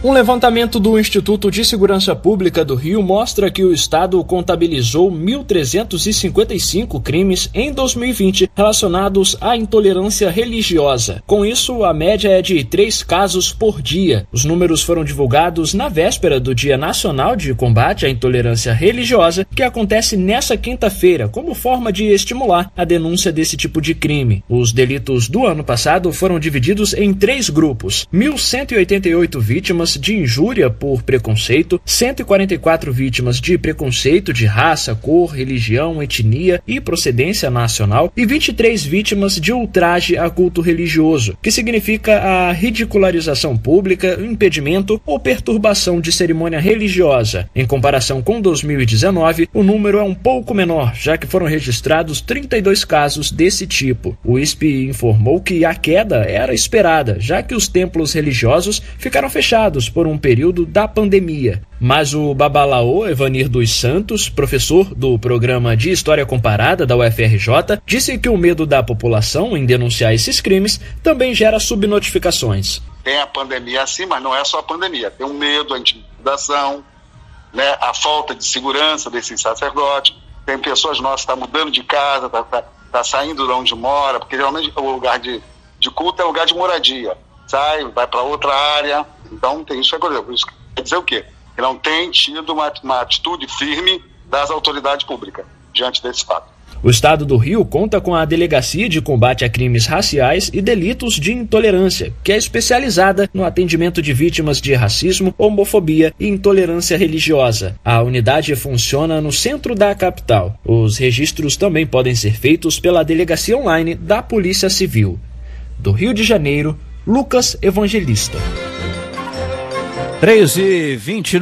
Um levantamento do Instituto de Segurança Pública do Rio mostra que o estado contabilizou 1.355 crimes em 2020 relacionados à intolerância religiosa. Com isso, a média é de 3 casos por dia. Os números foram divulgados na véspera do Dia Nacional de Combate à Intolerância Religiosa, que acontece nesta quinta-feira, como forma de estimular a denúncia desse tipo de crime. Os delitos do ano passado foram divididos em 3 grupos: 1.188 vítimas de injúria por preconceito, 144 vítimas de preconceito de raça, cor, religião, etnia e procedência nacional e 23 vítimas de ultraje a culto religioso, que significa a ridicularização pública, impedimento ou perturbação de cerimônia religiosa. Em comparação com 2019, o número é um pouco menor, já que foram registrados 32 casos desse tipo. O ISP informou que a queda era esperada, já que os templos religiosos ficaram fechados por um período da pandemia. Mas o Babalaô Evanir dos Santos, professor do Programa de História Comparada da UFRJ, disse que o medo da população em denunciar esses crimes também gera subnotificações. Tem a pandemia assim, mas não é só a pandemia. Tem o medo, a intimidação, né, a falta de segurança desses sacerdotes. Tem pessoas nossas que estão mudando de casa, tá saindo de onde mora, porque geralmente o lugar de culto é lugar de moradia. Sai, vai para outra área. Então tem isso que acontecer. Isso quer dizer o quê? Que não tem tido uma atitude firme das autoridades públicas diante desse fato. O estado do Rio conta com a Delegacia de Combate a Crimes Raciais e Delitos de Intolerância, que é especializada no atendimento de vítimas de racismo, homofobia e intolerância religiosa. A unidade funciona no centro da capital. Os registros também podem ser feitos pela Delegacia Online da Polícia Civil. Do Rio de Janeiro, Lucas Evangelista. 3h29.